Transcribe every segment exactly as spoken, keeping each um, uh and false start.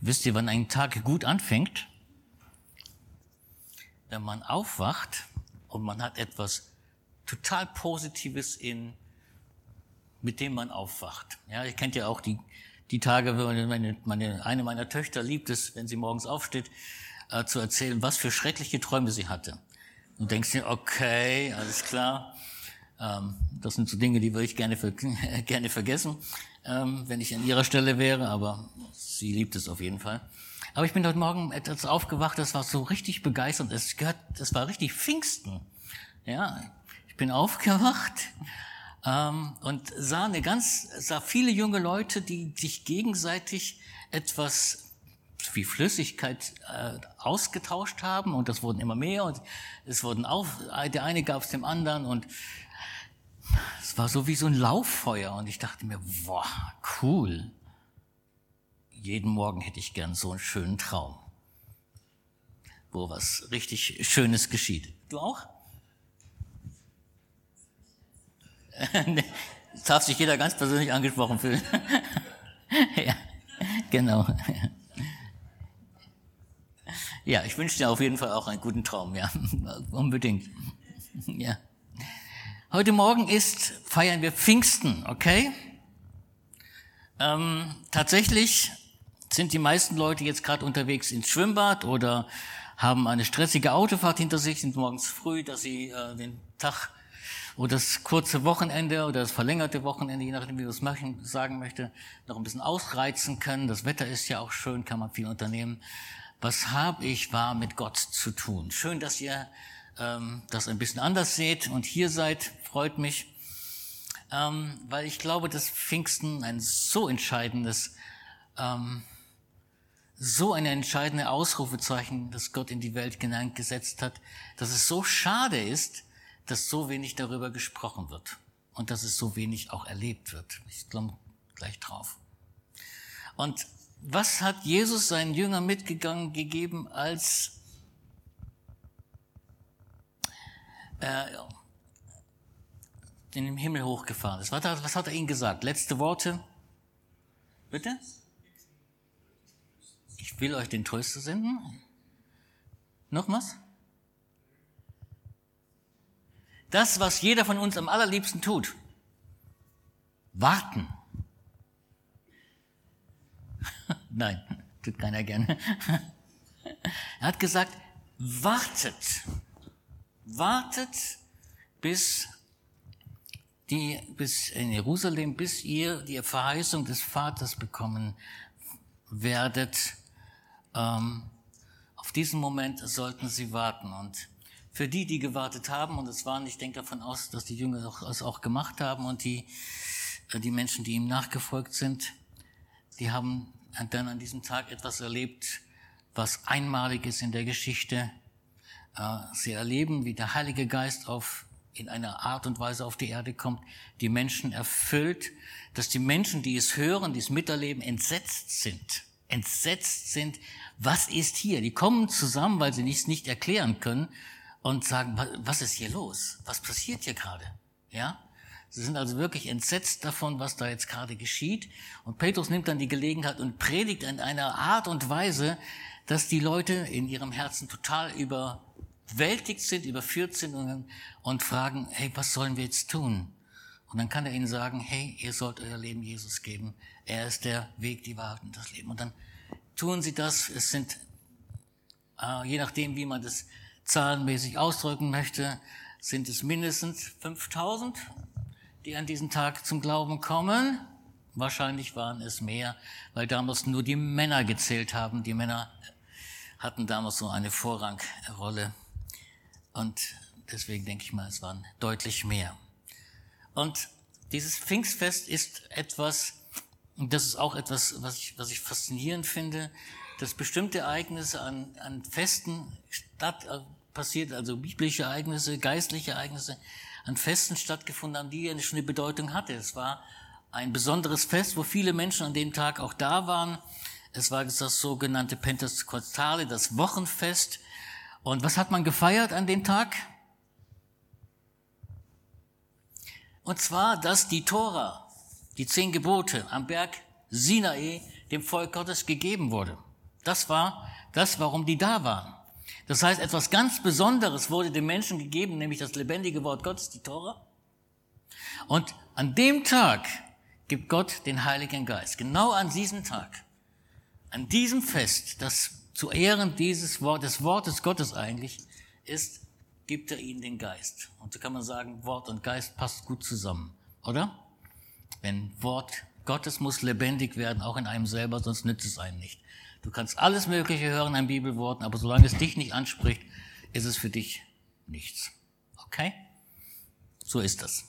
Wisst ihr, wann ein Tag gut anfängt? Wenn man aufwacht und man hat etwas total Positives in, mit dem man aufwacht. Ja, ihr kennt ja auch die, die Tage, wenn meine, meine, eine meiner Töchter liebt es, wenn sie morgens aufsteht, äh, zu erzählen, was für schreckliche Träume sie hatte. Und denkst dir, okay, alles klar. Ähm, das sind so Dinge, die würde ich gerne, ver- gerne vergessen, ähm, wenn ich an ihrer Stelle wäre, aber sie liebt es auf jeden Fall. Aber ich bin heute Morgen etwas aufgewacht, das war so richtig begeisternd. Es gehört, das war richtig Pfingsten. Ja, ich bin aufgewacht ähm, und sah eine ganz, sah viele junge Leute, die sich gegenseitig etwas wie Flüssigkeit äh, ausgetauscht haben, und das wurden immer mehr und es wurden auf, der eine gab es dem anderen, und es war so wie so ein Lauffeuer, und ich dachte mir, boah, cool. Jeden Morgen hätte ich gern so einen schönen Traum, wo was richtig Schönes geschieht. Du auch? Jetzt darf sich jeder ganz persönlich angesprochen fühlen. Ja, genau. Ja, ich wünsche dir auf jeden Fall auch einen guten Traum, ja, unbedingt. Ja. Heute Morgen ist, feiern wir Pfingsten, okay? Ähm, tatsächlich sind die meisten Leute jetzt gerade unterwegs ins Schwimmbad oder haben eine stressige Autofahrt hinter sich, sind morgens früh, dass sie äh, den Tag oder das kurze Wochenende oder das verlängerte Wochenende, je nachdem, wie man es machen, sagen möchte, noch ein bisschen ausreizen können. Das Wetter ist ja auch schön, kann man viel unternehmen. Was habe ich wahr mit Gott zu tun? Schön, dass ihr ähm, das ein bisschen anders seht und hier seid, freut mich, ähm, weil ich glaube, dass Pfingsten ein so entscheidendes ähm, so eine entscheidende Ausrufezeichen, das Gott in die Welt hineingesetzt hat, dass es so schade ist, dass so wenig darüber gesprochen wird und dass es so wenig auch erlebt wird. Ich komme gleich drauf. Und was hat Jesus seinen Jüngern mitgegangen gegeben, als er in den Himmel hochgefahren ist? Was hat er ihnen gesagt? Letzte Worte? Bitte? Ich will euch den Tröster senden. Noch was? Das, was jeder von uns am allerliebsten tut. Warten. Nein, tut keiner gerne. Er hat gesagt, wartet. Wartet bis, die, bis in Jerusalem, bis ihr die Verheißung des Vaters bekommen werdet. Ähm, auf diesen Moment sollten sie warten. Und für die, die gewartet haben, und es waren, ich denke davon aus, dass die Jünger es auch gemacht haben, und die, die Menschen, die ihm nachgefolgt sind, die haben dann an diesem Tag etwas erlebt, was einmalig ist in der Geschichte. Sie erleben, wie der Heilige Geist auf, in einer Art und Weise auf die Erde kommt, die Menschen erfüllt, dass die Menschen, die es hören, die es miterleben, entsetzt sind. Entsetzt sind, was ist hier? Die kommen zusammen, weil sie es nicht erklären können und sagen, was ist hier los? Was passiert hier gerade? Ja? Sie sind also wirklich entsetzt davon, was da jetzt gerade geschieht. Und Petrus nimmt dann die Gelegenheit und predigt in einer Art und Weise, dass die Leute in ihrem Herzen total überwältigt sind, überführt sind und, und fragen, hey, was sollen wir jetzt tun? Und dann kann er ihnen sagen, hey, ihr sollt euer Leben Jesus geben. Er ist der Weg, die Wahrheit und das Leben. Und dann tun sie das. Es sind, äh, je nachdem, wie man das zahlenmäßig ausdrücken möchte, sind es mindestens fünftausend, die an diesem Tag zum Glauben kommen. Wahrscheinlich waren es mehr, weil damals nur die Männer gezählt haben. Die Männer hatten damals so eine Vorrangrolle. Und deswegen denke ich mal, es waren deutlich mehr. Und dieses Pfingstfest ist etwas, und das ist auch etwas, was ich, was ich faszinierend finde, dass bestimmte Ereignisse an, an Festen statt, äh, passiert, also biblische Ereignisse, geistliche Ereignisse, an Festen stattgefunden haben, die ja schon eine Bedeutung hatte. Es war ein besonderes Fest, wo viele Menschen an dem Tag auch da waren. Es war das sogenannte Pentekostale, das Wochenfest. Und was hat man gefeiert an dem Tag? Und zwar, dass die Tora, die zehn Gebote am Berg Sinai dem Volk Gottes gegeben wurde. Das war das, warum die da waren. Das heißt, etwas ganz Besonderes wurde den Menschen gegeben, nämlich das lebendige Wort Gottes, die Tora. Und an dem Tag gibt Gott den Heiligen Geist. Genau an diesem Tag. An diesem Fest, das zu Ehren dieses Wort, des Wortes Gottes eigentlich ist, gibt er ihnen den Geist. Und so kann man sagen, Wort und Geist passt gut zusammen, oder? Wenn Wort Gottes muss lebendig werden, auch in einem selber, sonst nützt es einem nicht. Du kannst alles Mögliche hören an Bibelworten, aber solange es dich nicht anspricht, ist es für dich nichts. Okay? So ist das.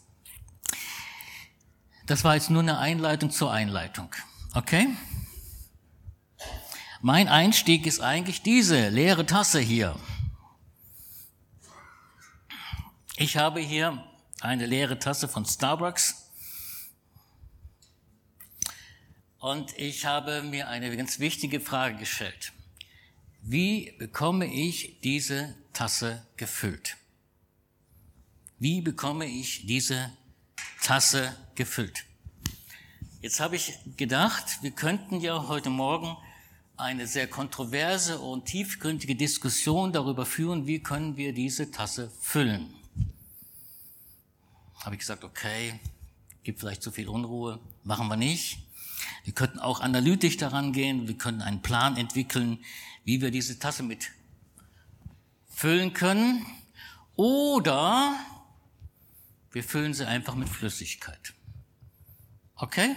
Das war jetzt nur eine Einleitung zur Einleitung. Okay? Mein Einstieg ist eigentlich diese leere Tasse hier. Ich habe hier eine leere Tasse von Starbucks. Und ich habe mir eine ganz wichtige Frage gestellt. Wie bekomme ich diese Tasse gefüllt? Wie bekomme ich diese Tasse gefüllt? Jetzt habe ich gedacht, wir könnten ja heute Morgen eine sehr kontroverse und tiefgründige Diskussion darüber führen, wie können wir diese Tasse füllen. Habe ich gesagt, okay, gibt vielleicht zu viel Unruhe, machen wir nicht. Wir könnten auch analytisch daran gehen, wir könnten einen Plan entwickeln, wie wir diese Tasse mit füllen können. Oder wir füllen sie einfach mit Flüssigkeit. Okay?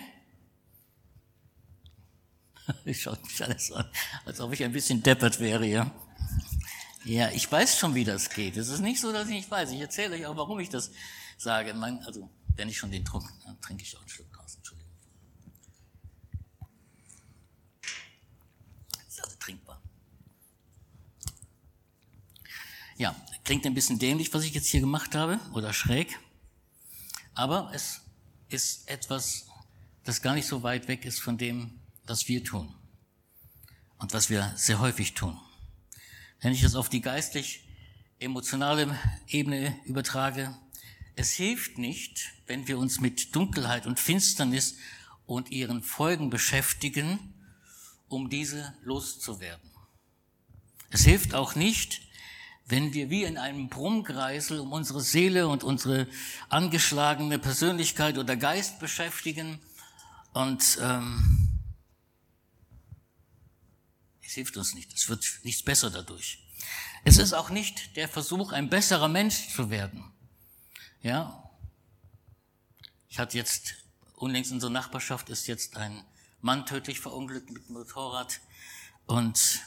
Ich schaue mich alles an, als ob ich ein bisschen deppert wäre, ja. Ja, ich weiß schon, wie das geht. Es ist nicht so, dass ich nicht weiß. Ich erzähle euch auch, warum ich das sage. Mein, also, wenn ich schon den trunk, dann trinke ich auch einen Schluck raus. Entschuldigung. Das ist also trinkbar. Ja, klingt ein bisschen dämlich, was ich jetzt hier gemacht habe, oder schräg. Aber es ist etwas, das gar nicht so weit weg ist von dem, was wir tun und was wir sehr häufig tun. Wenn ich das auf die geistlich-emotionale Ebene übertrage, es hilft nicht, wenn wir uns mit Dunkelheit und Finsternis und ihren Folgen beschäftigen, um diese loszuwerden. Es hilft auch nicht, wenn wir wie in einem Brummkreisel um unsere Seele und unsere angeschlagene Persönlichkeit oder Geist beschäftigen und ähm, es hilft uns nicht, es wird nichts besser dadurch. Es ist auch nicht der Versuch, ein besserer Mensch zu werden. Ja, ich hatte jetzt, unlängst in unserer Nachbarschaft ist jetzt ein Mann tödlich verunglückt mit dem Motorrad und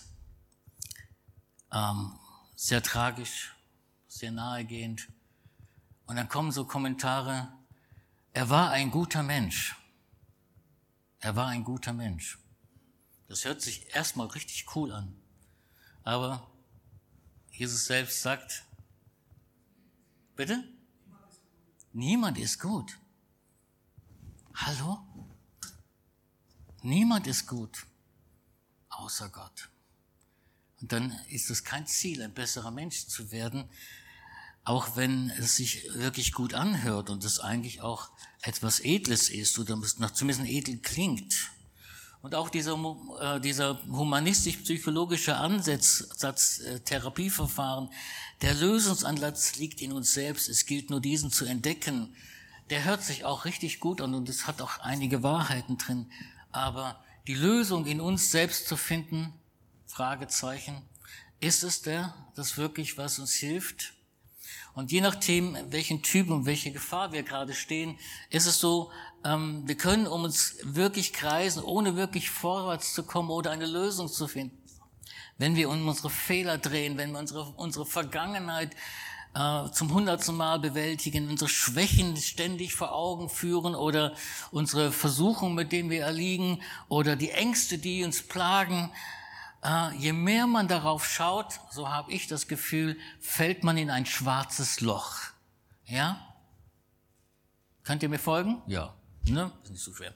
ähm, sehr tragisch, sehr nahegehend. Und dann kommen so Kommentare, er war ein guter Mensch. Er war ein guter Mensch. Das hört sich erstmal richtig cool an. Aber Jesus selbst sagt, bitte? Niemand ist gut. Hallo? Niemand ist gut, außer Gott. Und dann ist es kein Ziel, ein besserer Mensch zu werden, auch wenn es sich wirklich gut anhört und es eigentlich auch etwas Edles ist oder noch zumindest edel klingt. Und auch dieser, äh, dieser humanistisch-psychologische Ansatz, Satz, äh, Therapieverfahren, der Lösungsansatz liegt in uns selbst, es gilt nur diesen zu entdecken, der hört sich auch richtig gut an und es hat auch einige Wahrheiten drin. Aber die Lösung in uns selbst zu finden, Fragezeichen, ist es der, das wirklich, was uns hilft? Und je nachdem, welchen Typ und welche Gefahr wir gerade stehen, ist es so, ähm, wir können um uns wirklich kreisen, ohne wirklich vorwärts zu kommen oder eine Lösung zu finden. Wenn wir um unsere Fehler drehen, wenn wir unsere, unsere Vergangenheit äh, zum hundertsten Mal bewältigen, unsere Schwächen ständig vor Augen führen oder unsere Versuchungen, mit denen wir erliegen oder die Ängste, die uns plagen, Uh, je mehr man darauf schaut, so habe ich das Gefühl, fällt man in ein schwarzes Loch. Ja? Könnt ihr mir folgen? Ja. Ne? Ist nicht so schwer.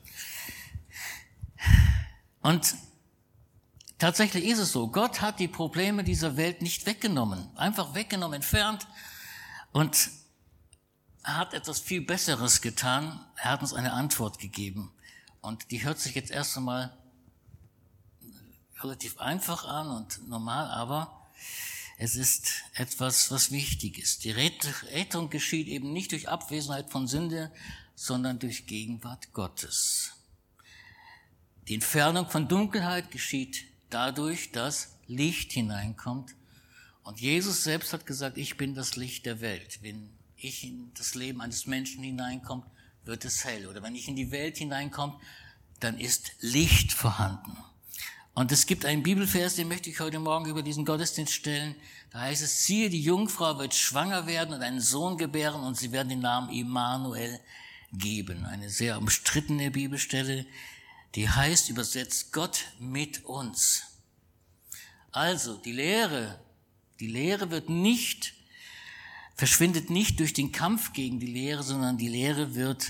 Und tatsächlich ist es so, Gott hat die Probleme dieser Welt nicht weggenommen, einfach weggenommen, entfernt und er hat etwas viel Besseres getan. Er hat uns eine Antwort gegeben und die hört sich jetzt erst einmal relativ einfach an und normal, aber es ist etwas, was wichtig ist. Die Rettung geschieht eben nicht durch Abwesenheit von Sünde, sondern durch Gegenwart Gottes. Die Entfernung von Dunkelheit geschieht dadurch, dass Licht hineinkommt. Und Jesus selbst hat gesagt, ich bin das Licht der Welt. Wenn ich in das Leben eines Menschen hineinkomme, wird es hell. Oder wenn ich in die Welt hineinkomme, dann ist Licht vorhanden. Und es gibt einen Bibelvers, den möchte ich heute Morgen über diesen Gottesdienst stellen. Da heißt es, siehe, die Jungfrau wird schwanger werden und einen Sohn gebären und sie werden den Namen Immanuel geben. Eine sehr umstrittene Bibelstelle, die heißt übersetzt Gott mit uns. Also die Lehre, die Lehre wird nicht, verschwindet nicht durch den Kampf gegen die Lehre, sondern die Lehre wird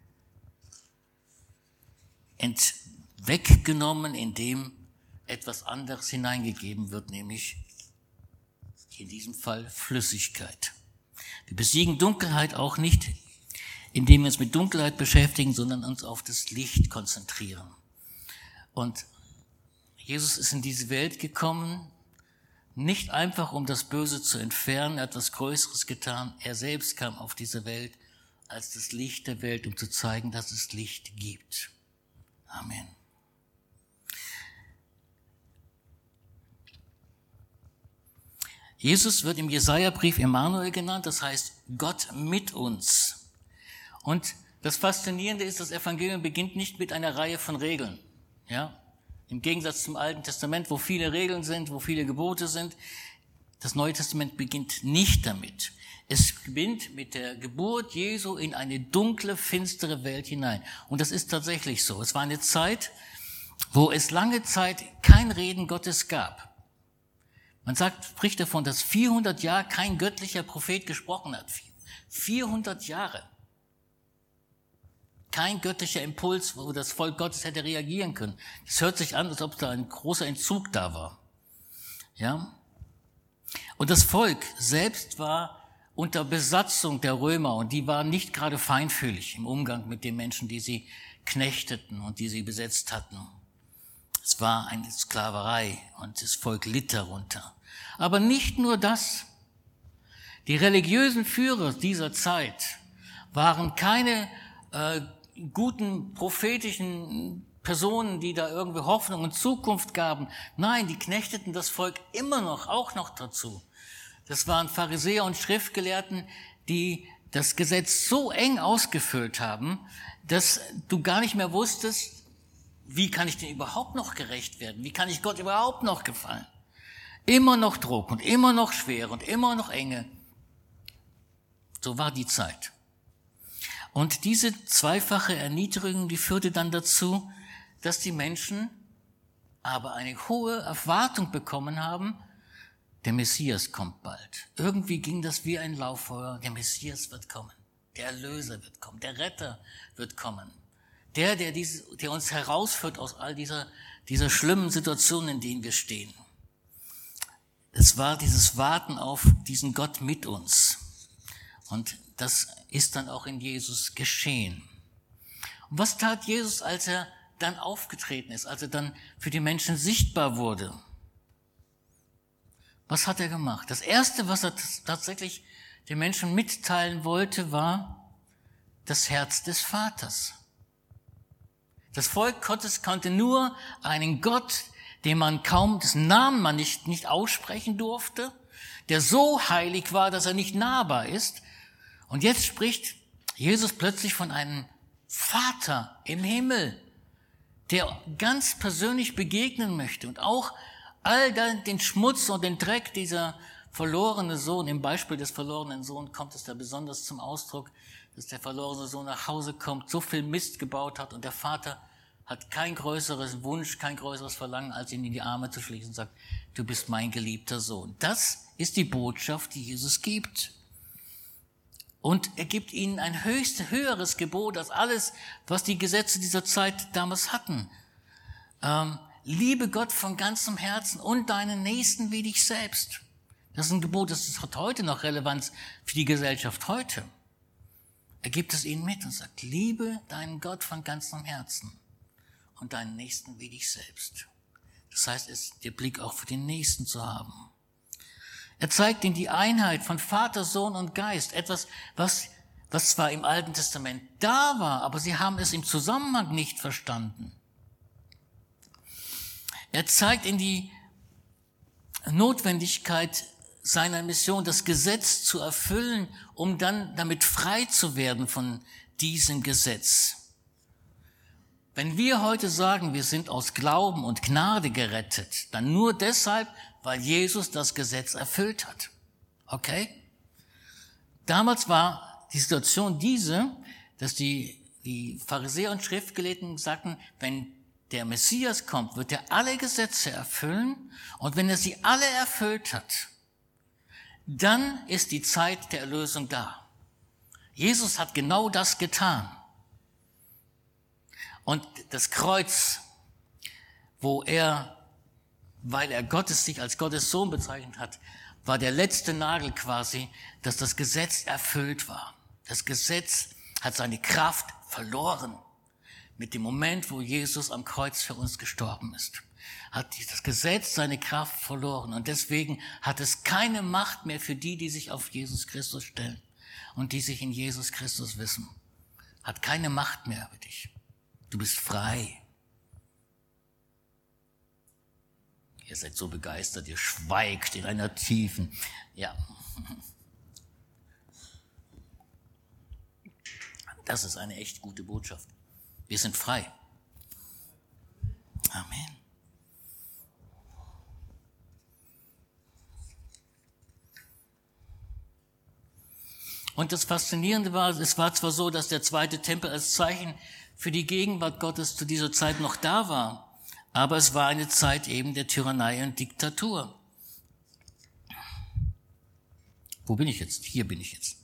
ent, weggenommen, indem etwas anderes hineingegeben wird, nämlich in diesem Fall Flüssigkeit. Wir besiegen Dunkelheit auch nicht, indem wir uns mit Dunkelheit beschäftigen, sondern uns auf das Licht konzentrieren. Und Jesus ist in diese Welt gekommen, nicht einfach um das Böse zu entfernen, er hat etwas Größeres getan. Er selbst kam auf diese Welt als das Licht der Welt, um zu zeigen, dass es Licht gibt. Amen. Jesus wird im Jesaja-Brief Immanuel genannt, das heißt Gott mit uns. Und das Faszinierende ist, das Evangelium beginnt nicht mit einer Reihe von Regeln. Ja? Im Gegensatz zum Alten Testament, wo viele Regeln sind, wo viele Gebote sind. Das Neue Testament beginnt nicht damit. Es beginnt mit der Geburt Jesu in eine dunkle, finstere Welt hinein. Und das ist tatsächlich so. Es war eine Zeit, wo es lange Zeit kein Reden Gottes gab. Man sagt, spricht davon, dass vierhundert Jahre kein göttlicher Prophet gesprochen hat. vierhundert Jahre. Kein göttlicher Impuls, wo das Volk Gottes hätte reagieren können. Es hört sich an, als ob da ein großer Entzug da war. Ja? Und das Volk selbst war unter Besatzung der Römer und die waren nicht gerade feinfühlig im Umgang mit den Menschen, die sie knechteten und die sie besetzt hatten. Es war eine Sklaverei und das Volk litt darunter. Aber nicht nur das. Die religiösen Führer dieser Zeit waren keine äh, guten prophetischen Personen, die da irgendwie Hoffnung und Zukunft gaben. Nein, die knechteten das Volk immer noch, auch noch dazu. Das waren Pharisäer und Schriftgelehrten, die das Gesetz so eng ausgefüllt haben, dass du gar nicht mehr wusstest, wie kann ich denn überhaupt noch gerecht werden? Wie kann ich Gott überhaupt noch gefallen? Immer noch Druck und immer noch Schwere und immer noch Enge. So war die Zeit. Und diese zweifache Erniedrigung, die führte dann dazu, dass die Menschen aber eine hohe Erwartung bekommen haben, der Messias kommt bald. Irgendwie ging das wie ein Lauffeuer, der Messias wird kommen, der Erlöser wird kommen, der Retter wird kommen. Der, der, diese, der uns herausführt aus all dieser, dieser schlimmen Situation, in denen wir stehen. Es war dieses Warten auf diesen Gott mit uns. Und das ist dann auch in Jesus geschehen. Und was tat Jesus, als er dann aufgetreten ist, als er dann für die Menschen sichtbar wurde? Was hat er gemacht? Das Erste, was er tatsächlich den Menschen mitteilen wollte, war das Herz des Vaters. Das Volk Gottes kannte nur einen Gott, den man kaum, dessen Namen man nicht, nicht aussprechen durfte, der so heilig war, dass er nicht nahbar ist. Und jetzt spricht Jesus plötzlich von einem Vater im Himmel, der ganz persönlich begegnen möchte und auch all den Schmutz und den Dreck dieser verlorene Sohn, im Beispiel des verlorenen Sohnes kommt es da besonders zum Ausdruck, dass der verlorene Sohn nach Hause kommt, so viel Mist gebaut hat und der Vater hat kein größeres Wunsch, kein größeres Verlangen, als ihn in die Arme zu schließen und sagt, du bist mein geliebter Sohn. Das ist die Botschaft, die Jesus gibt. Und er gibt ihnen ein höchst, höheres Gebot als alles, was die Gesetze dieser Zeit damals hatten. Ähm, liebe Gott von ganzem Herzen und deinen Nächsten wie dich selbst. Das ist ein Gebot, das hat heute noch Relevanz für die Gesellschaft heute. Er gibt es ihnen mit und sagt, liebe deinen Gott von ganzem Herzen und deinen Nächsten wie dich selbst. Das heißt, es ist der Blick auch für den Nächsten zu haben. Er zeigt ihnen die Einheit von Vater, Sohn und Geist. Etwas, was, was zwar im Alten Testament da war, aber sie haben es im Zusammenhang nicht verstanden. Er zeigt ihnen die Notwendigkeit seiner Mission, das Gesetz zu erfüllen, um dann damit frei zu werden von diesem Gesetz. Wenn wir heute sagen, wir sind aus Glauben und Gnade gerettet, dann nur deshalb, weil Jesus das Gesetz erfüllt hat. Okay? Damals war die Situation diese, dass die, die Pharisäer und Schriftgelehrten sagten, wenn der Messias kommt, wird er alle Gesetze erfüllen, und wenn er sie alle erfüllt hat, dann ist die Zeit der Erlösung da. Jesus hat genau das getan. Und das Kreuz, wo er, weil er Gottes sich als Gottes Sohn bezeichnet hat, war der letzte Nagel quasi, dass das Gesetz erfüllt war. Das Gesetz hat seine Kraft verloren. Mit dem Moment, wo Jesus am Kreuz für uns gestorben ist, hat das Gesetz seine Kraft verloren. Und deswegen hat es keine Macht mehr für die, die sich auf Jesus Christus stellen und die sich in Jesus Christus wissen. Hat keine Macht mehr über dich. Du bist frei. Ihr seid so begeistert, ihr schweigt in einer tiefen, ja. Das ist eine echt gute Botschaft. Wir sind frei. Amen. Und das Faszinierende war, es war zwar so, dass der zweite Tempel als Zeichen für die Gegenwart Gottes zu dieser Zeit noch da war, aber es war eine Zeit eben der Tyrannei und Diktatur. Wo bin ich jetzt? Hier bin ich jetzt.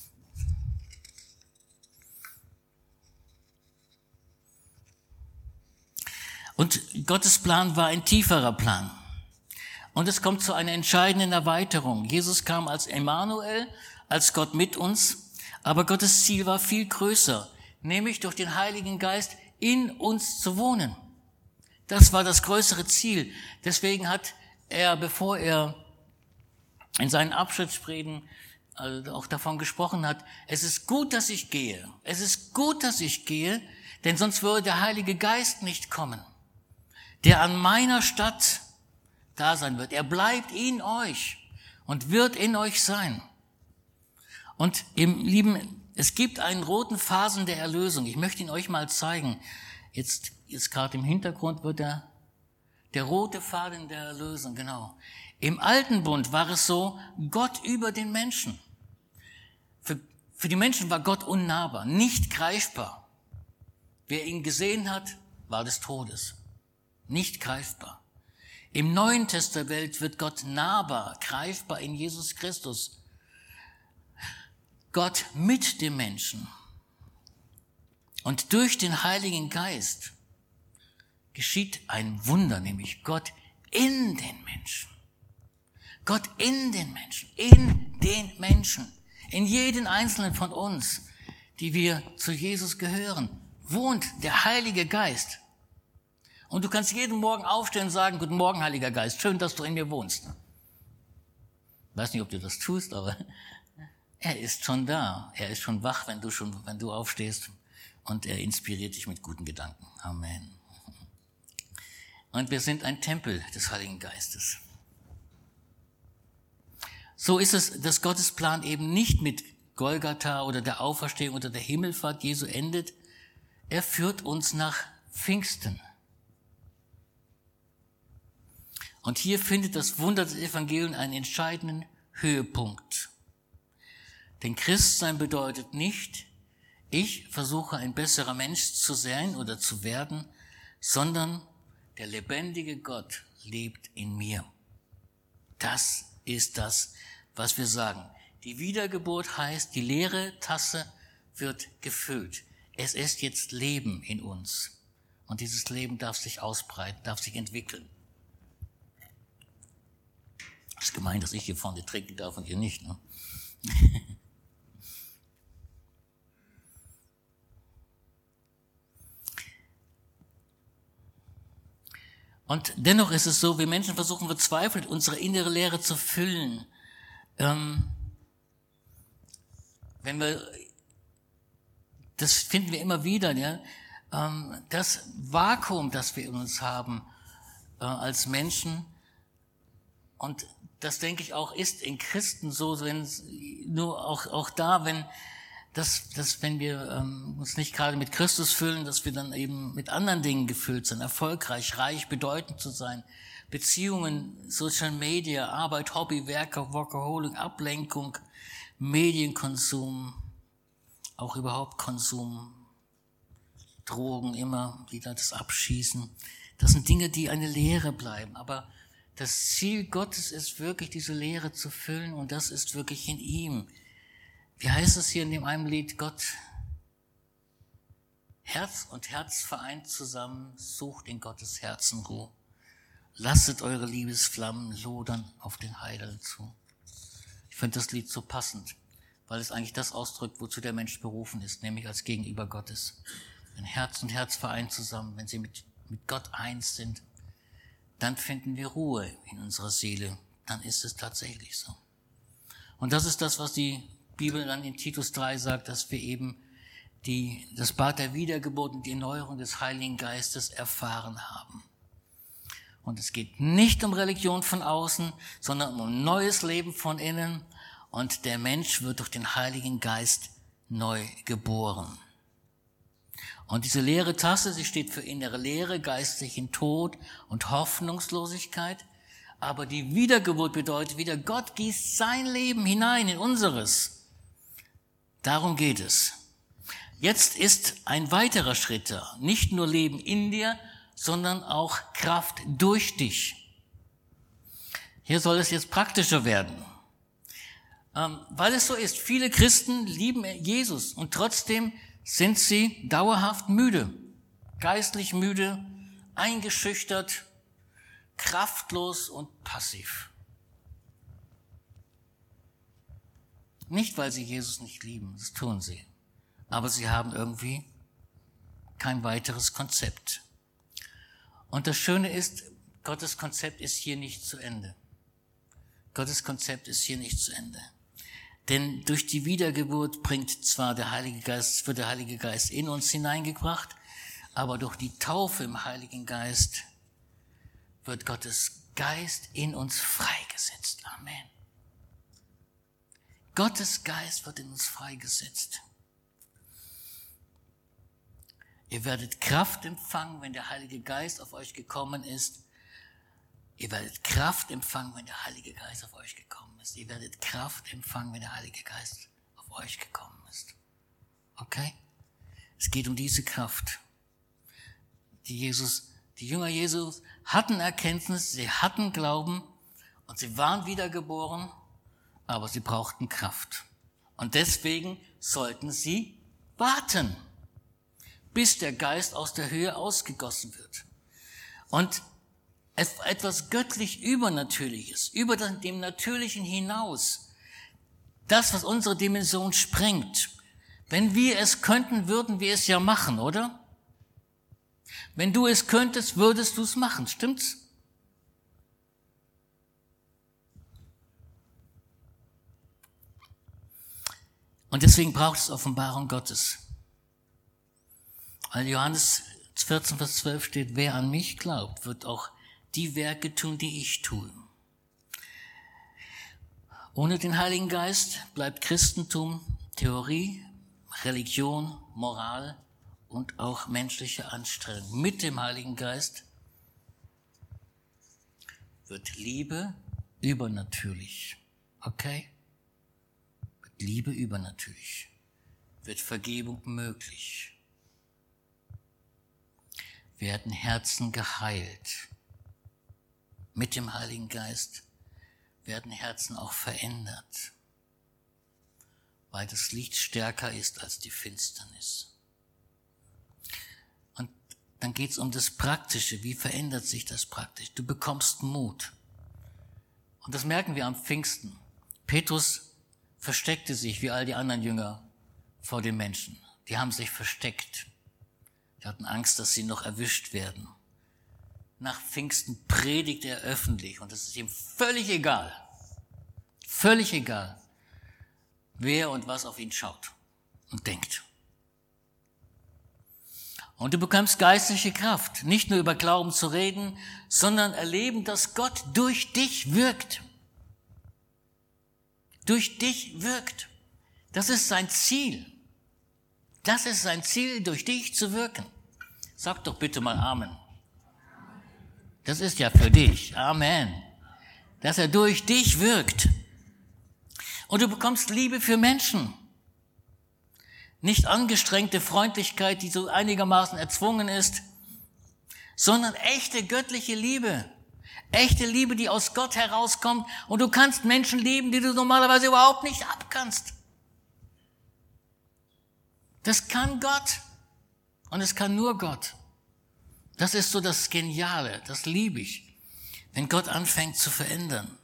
Und Gottes Plan war ein tieferer Plan. Und es kommt zu einer entscheidenden Erweiterung. Jesus kam als Emmanuel, als Gott mit uns, aber Gottes Ziel war viel größer, nämlich durch den Heiligen Geist in uns zu wohnen. Das war das größere Ziel. Deswegen hat er, bevor er in seinen Abschiedsreden also auch davon gesprochen hat, es ist gut, dass ich gehe. Es ist gut, dass ich gehe, denn sonst würde der Heilige Geist nicht kommen, der an meiner Stadt da sein wird. Er bleibt in euch und wird in euch sein. Und ihr Lieben, es gibt einen roten Faden der Erlösung. Ich möchte ihn euch mal zeigen. Jetzt, jetzt gerade im Hintergrund wird der, der rote Faden der Erlösung, genau. Im Alten Bund war es so, Gott über den Menschen. Für, für die Menschen war Gott unnahbar, nicht greifbar. Wer ihn gesehen hat, war des Todes. Nicht greifbar. Im Neuen Testament wird Gott nahbar, greifbar in Jesus Christus. Gott mit dem Menschen. Und durch den Heiligen Geist geschieht ein Wunder, nämlich Gott in den Menschen. Gott in den Menschen, in den Menschen, in jeden einzelnen von uns, die wir zu Jesus gehören, wohnt der Heilige Geist. Und du kannst jeden Morgen aufstehen und sagen, guten Morgen, Heiliger Geist, schön, dass du in mir wohnst. Ich weiß nicht, ob du das tust, aber er ist schon da. Er ist schon wach, wenn du schon, wenn du aufstehst, und er inspiriert dich mit guten Gedanken. Amen. Und wir sind ein Tempel des Heiligen Geistes. So ist es, dass Gottes Plan eben nicht mit Golgatha oder der Auferstehung oder der Himmelfahrt Jesu endet. Er führt uns nach Pfingsten. Und hier findet das Wunder des Evangeliums einen entscheidenden Höhepunkt. Denn Christsein bedeutet nicht, ich versuche ein besserer Mensch zu sein oder zu werden, sondern der lebendige Gott lebt in mir. Das ist das, was wir sagen. Die Wiedergeburt heißt, die leere Tasse wird gefüllt. Es ist jetzt Leben in uns. Und dieses Leben darf sich ausbreiten, darf sich entwickeln. Es ist gemein, dass ich hier vorne trinken darf und ihr nicht, ne? Und dennoch ist es so, wir Menschen versuchen verzweifelt, unsere innere Leere zu füllen. Ähm, wenn wir, das finden wir immer wieder, ja, ähm, das Vakuum, das wir in uns haben äh, als Menschen, und das denke ich auch ist in Christen so, wenn nur auch auch da, wenn dass, dass wenn wir ähm, uns nicht gerade mit Christus füllen, dass wir dann eben mit anderen Dingen gefüllt sind, erfolgreich, reich, bedeutend zu sein, Beziehungen, Social Media, Arbeit, Hobby, Werke, Workaholic, Ablenkung, Medienkonsum, auch überhaupt Konsum, Drogen, immer wieder das Abschießen. Das sind Dinge, die eine Leere bleiben, aber das Ziel Gottes ist wirklich, diese Leere zu füllen, und das ist wirklich in ihm. Wie heißt es hier in dem einen Lied? Gott, Herz und Herz vereint zusammen, sucht in Gottes Herzen Ruhe. Lasset eure Liebesflammen lodern auf den Heiland zu. Ich finde das Lied so passend, weil es eigentlich das ausdrückt, wozu der Mensch berufen ist, nämlich als Gegenüber Gottes. Wenn Herz und Herz vereint zusammen, wenn sie mit, mit Gott eins sind, dann finden wir Ruhe in unserer Seele. Dann ist es tatsächlich so. Und das ist das, was die Bibel dann in Titus drei sagt, dass wir eben die, das Bad der Wiedergeburt und die Erneuerung des Heiligen Geistes erfahren haben. Und es geht nicht um Religion von außen, sondern um ein neues Leben von innen. Und der Mensch wird durch den Heiligen Geist neu geboren. Und diese leere Tasse, sie steht für innere Leere, geistlichen Tod und Hoffnungslosigkeit. Aber die Wiedergeburt bedeutet wieder, Gott gießt sein Leben hinein in unseres. Darum geht es. Jetzt ist ein weiterer Schritt da. Nicht nur Leben in dir, sondern auch Kraft durch dich. Hier soll es jetzt praktischer werden. Ähm, weil es so ist, viele Christen lieben Jesus und trotzdem sind sie dauerhaft müde, geistlich müde, eingeschüchtert, kraftlos und passiv. Nicht, weil sie Jesus nicht lieben, das tun sie, aber sie haben irgendwie kein weiteres Konzept. Und das Schöne ist, Gottes Konzept ist hier nicht zu Ende. Gottes Konzept ist hier nicht zu Ende. Denn durch die Wiedergeburt bringt zwar der Heilige Geist, wird der Heilige Geist in uns hineingebracht, aber durch die Taufe im Heiligen Geist wird Gottes Geist in uns freigesetzt. Amen. Gottes Geist wird in uns freigesetzt. Ihr werdet Kraft empfangen, wenn der Heilige Geist auf euch gekommen ist. Ihr werdet Kraft empfangen, wenn der Heilige Geist auf euch gekommen ist. Ihr werdet Kraft empfangen, wenn der Heilige Geist auf euch gekommen ist. Okay? Es geht um diese Kraft, die Jesus, die Jünger Jesus hatten Erkenntnis, sie hatten Glauben und sie waren wiedergeboren, aber sie brauchten Kraft. Und deswegen sollten sie warten, bis der Geist aus der Höhe ausgegossen wird. Und etwas göttlich Übernatürliches, über dem Natürlichen hinaus, das, was unsere Dimension sprengt. Wenn wir es könnten, würden wir es ja machen, oder? Wenn du es könntest, würdest du es machen, stimmt's? Und deswegen braucht es Offenbarung Gottes. Weil Johannes vierzehn, Vers zwölf steht, wer an mich glaubt, wird auch die Werke tun, die ich tue. Ohne den Heiligen Geist bleibt Christentum Theorie, Religion, Moral und auch menschliche Anstrengung. Mit dem Heiligen Geist wird Liebe übernatürlich. Okay? Wird Liebe übernatürlich. Wird Vergebung möglich. Werden Herzen geheilt. Mit dem Heiligen Geist werden Herzen auch verändert, weil das Licht stärker ist als die Finsternis. Und dann geht es um das Praktische. Wie verändert sich das praktisch? Du bekommst Mut. Und das merken wir am Pfingsten. Petrus versteckte sich, wie all die anderen Jünger, vor den Menschen. Die haben sich versteckt. Die hatten Angst, dass sie noch erwischt werden. nach Pfingsten predigt er öffentlich und es ist ihm völlig egal, völlig egal, wer und was auf ihn schaut und denkt. Und du bekommst geistliche Kraft, nicht nur über Glauben zu reden, sondern erleben, dass Gott durch dich wirkt. Durch dich wirkt. Das ist sein Ziel. Das ist sein Ziel, durch dich zu wirken. Sag doch bitte mal Amen. Das ist ja für dich. Amen. Dass er durch dich wirkt. Und du bekommst Liebe für Menschen. Nicht angestrengte Freundlichkeit, die so einigermaßen erzwungen ist, sondern echte göttliche Liebe. Echte Liebe, die aus Gott herauskommt. Und du kannst Menschen lieben, die du normalerweise überhaupt nicht abkannst. Das kann Gott. Und es kann nur Gott. Das ist so das Geniale. Das liebe ich. Wenn Gott anfängt zu verändern.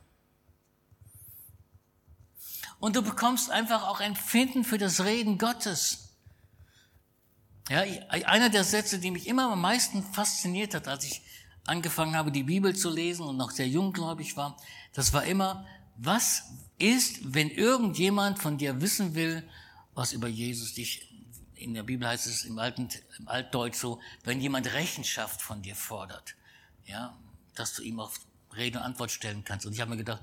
Und du bekommst einfach auch Empfinden für das Reden Gottes. Ja, einer der Sätze, die mich immer am meisten fasziniert hat, als ich angefangen habe, die Bibel zu lesen und noch sehr junggläubig war, das war immer, was ist, wenn irgendjemand von dir wissen will, was über Jesus dich, in der Bibel heißt es im alten, im Altdeutsch so, wenn jemand Rechenschaft von dir fordert, ja, dass du ihm auf Rede und Antwort stellen kannst. Und ich habe mir gedacht,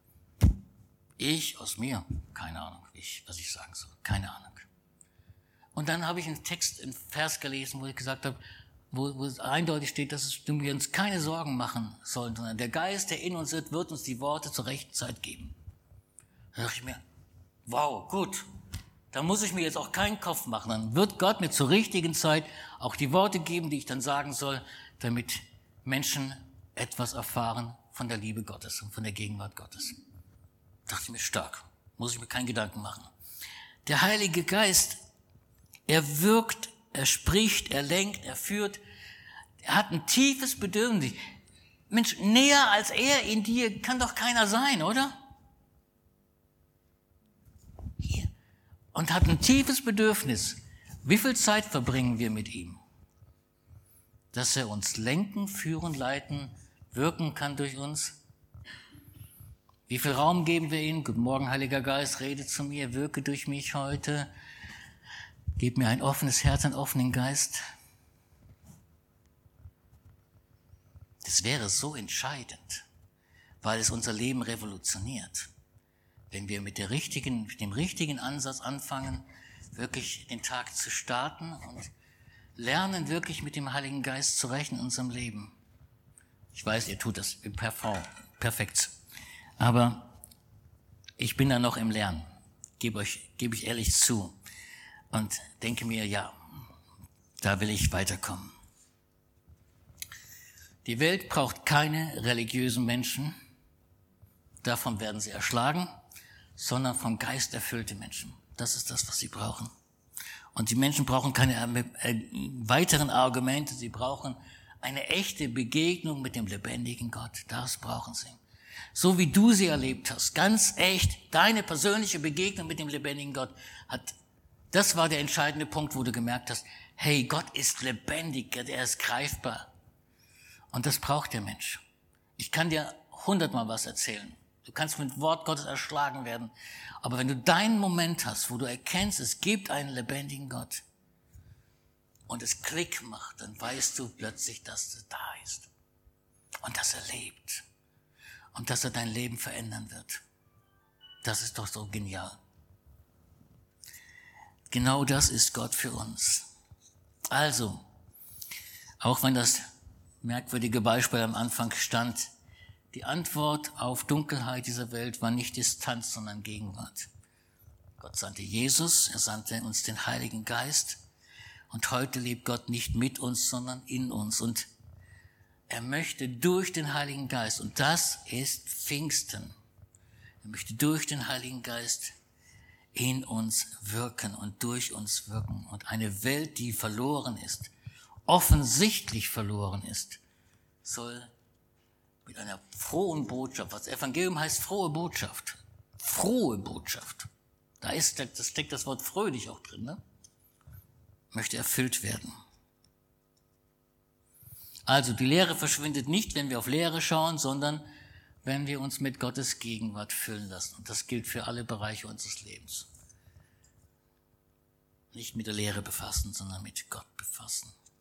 ich aus mir, keine Ahnung, ich, was ich sagen soll, keine Ahnung. Und dann habe ich einen Text, einen Vers gelesen, wo ich gesagt habe, wo, wo es eindeutig steht, dass wir uns keine Sorgen machen sollen, sondern der Geist, der in uns ist, wird uns die Worte zur rechten Zeit geben. Da dachte ich mir, wow, gut, da muss ich mir jetzt auch keinen Kopf machen. Dann wird Gott mir zur richtigen Zeit auch die Worte geben, die ich dann sagen soll, damit Menschen etwas erfahren von der Liebe Gottes und von der Gegenwart Gottes. Da dachte ich mir, stark, muss ich mir keinen Gedanken machen. Der Heilige Geist, er wirkt, er spricht, er lenkt, er führt. Er hat ein tiefes Bedürfnis. Mensch, näher als er in dir kann doch keiner sein, oder? Hier. Und hat ein tiefes Bedürfnis. Wie viel Zeit verbringen wir mit ihm? Dass er uns lenken, führen, leiten, wirken kann durch uns. Wie viel Raum geben wir ihm? Guten Morgen, Heiliger Geist, rede zu mir, wirke durch mich heute. Gib mir ein offenes Herz, einen offenen Geist. Das wäre so entscheidend, weil es unser Leben revolutioniert. Wenn wir mit der richtigen, mit dem richtigen Ansatz anfangen, wirklich den Tag zu starten und lernen, wirklich mit dem Heiligen Geist zu rechnen in unserem Leben. Ich weiß, ihr tut das perfekt. Aber ich bin da noch im Lernen, gebe euch, gebe ich ehrlich zu und denke mir, ja, da will ich weiterkommen. Die Welt braucht keine religiösen Menschen, davon werden sie erschlagen, sondern vom Geist erfüllte Menschen. Das ist das, was sie brauchen. Und die Menschen brauchen keine äh, weiteren Argumente, sie brauchen eine echte Begegnung mit dem lebendigen Gott. Das brauchen sie. So wie du sie erlebt hast, ganz echt, deine persönliche Begegnung mit dem lebendigen Gott hat, das war der entscheidende Punkt, wo du gemerkt hast, hey, Gott ist lebendig, er ist greifbar. Und das braucht der Mensch. Ich kann dir hundertmal was erzählen. Du kannst mit Wort Gottes erschlagen werden. Aber wenn du deinen Moment hast, wo du erkennst, es gibt einen lebendigen Gott und es Klick macht, dann weißt du plötzlich, dass er da ist und dass er lebt. Und dass er dein Leben verändern wird. Das ist doch so genial. Genau das ist Gott für uns. Also, auch wenn das merkwürdige Beispiel am Anfang stand, die Antwort auf Dunkelheit dieser Welt war nicht Distanz, sondern Gegenwart. Gott sandte Jesus, er sandte uns den Heiligen Geist und heute lebt Gott nicht mit uns, sondern in uns und er möchte durch den Heiligen Geist, und das ist Pfingsten, er möchte durch den Heiligen Geist in uns wirken und durch uns wirken. Und eine Welt, die verloren ist, offensichtlich verloren ist, soll mit einer frohen Botschaft, was Evangelium heißt, frohe Botschaft, frohe Botschaft, da ist, das steckt das Wort fröhlich auch drin, ne? Möchte erfüllt werden. Also die Leere verschwindet nicht, wenn wir auf Leere schauen, sondern wenn wir uns mit Gottes Gegenwart füllen lassen. Und das gilt für alle Bereiche unseres Lebens. Nicht mit der Leere befassen, sondern mit Gott befassen.